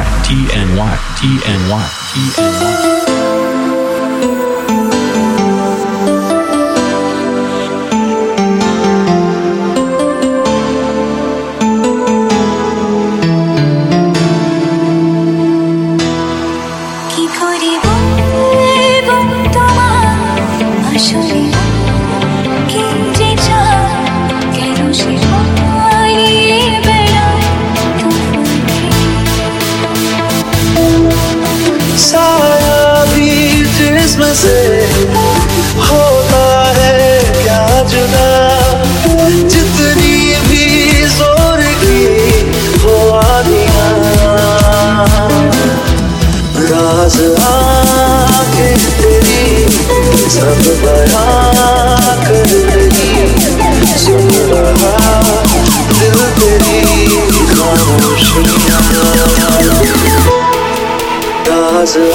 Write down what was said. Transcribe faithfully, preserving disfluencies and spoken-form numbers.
Y, T N Y, T N Y, T N Y. से होता है क्या जुदा, जितनी भी जोर की हो आदियाँ, राज आंखें तेरी सब बयां कर रही, सुन रहा दिल तेरी खामोशियाँ, राज